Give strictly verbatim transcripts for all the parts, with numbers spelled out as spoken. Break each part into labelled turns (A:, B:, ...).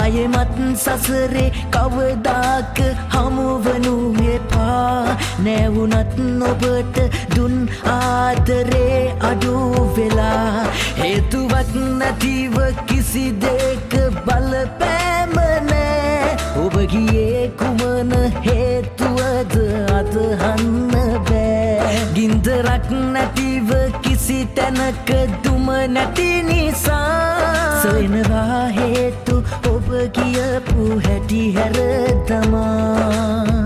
A: ආයෙමත් සසරේ කවදාක හමුවනු එපා නැවුනත් නොබට දුන් ආදරේ අඩු වෙලා හේතුවක් නැතිව කිසි දෙක බලපෑම නෑ ඔබ ගියේ කුමන හේතුවද අදහන්න බෑ ගින්දරක් නැතිව කිසි තැනක දුම නැති නිසා සොයනවා හේතු ඔබ කියපු හැටි හැර තමා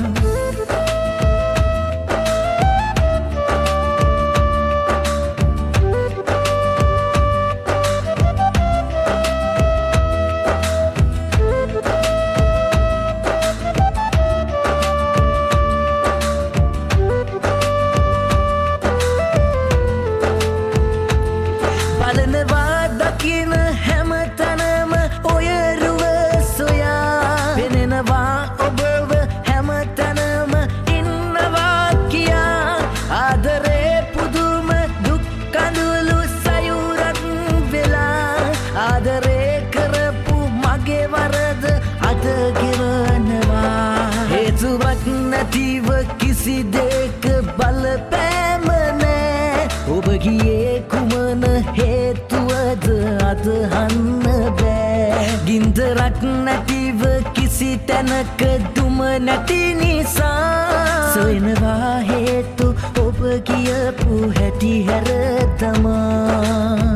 A: බලනවා දකින හැම තැනම ඔය රුව සොයා පෙනෙනවා ඔබව හැම තැනම ඉන්නවා කියා ආදරේ පුදුම දුක් කඳුළු සයුරක් වෙලා ආදරේ කරපු මගේ වරද අද ගෙවනවා හේතුවක් නැතිව කිසි දෙක බලපෑම නෑ ඔබ ගියේ කුමන හේතුවද අදහන්න බෑ ගින්දරක් නැතිව කිසි තැනක දුම නැති නිසා සොයනවා හේතු ඔබ කියපු හැටි හැර තමා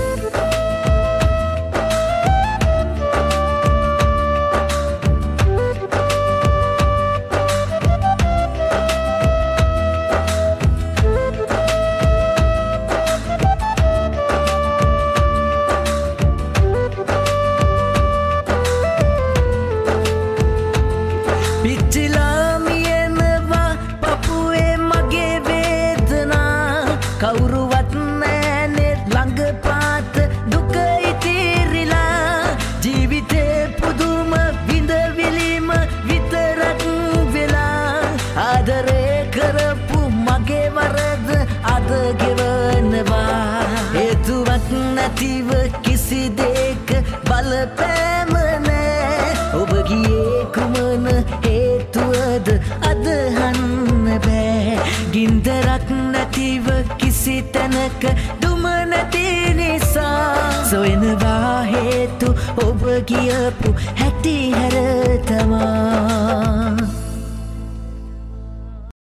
A: පිච්චිලා මියනවා පපුවේ මගේ වේදනා කවුරුවත් නෑනේ ළඟ පාත දුක ඉතිරිලා ජීවිතේ පුදුම විඳවිලිම විතරක් වෙලා ආදරේ කරපු මගේ වරද අද ගෙවනවා හේතුවක් නැතිව කිසි දෙක බලපෑම නෑ ඔබ ගියේ කුමන හේතුවද අදහන්න බෑ ගින්දරක් නැතිව කිසි තැනක දුම නැති නිසා සොයනවා හේතු ඔබ කියපු හැටි හැර තමා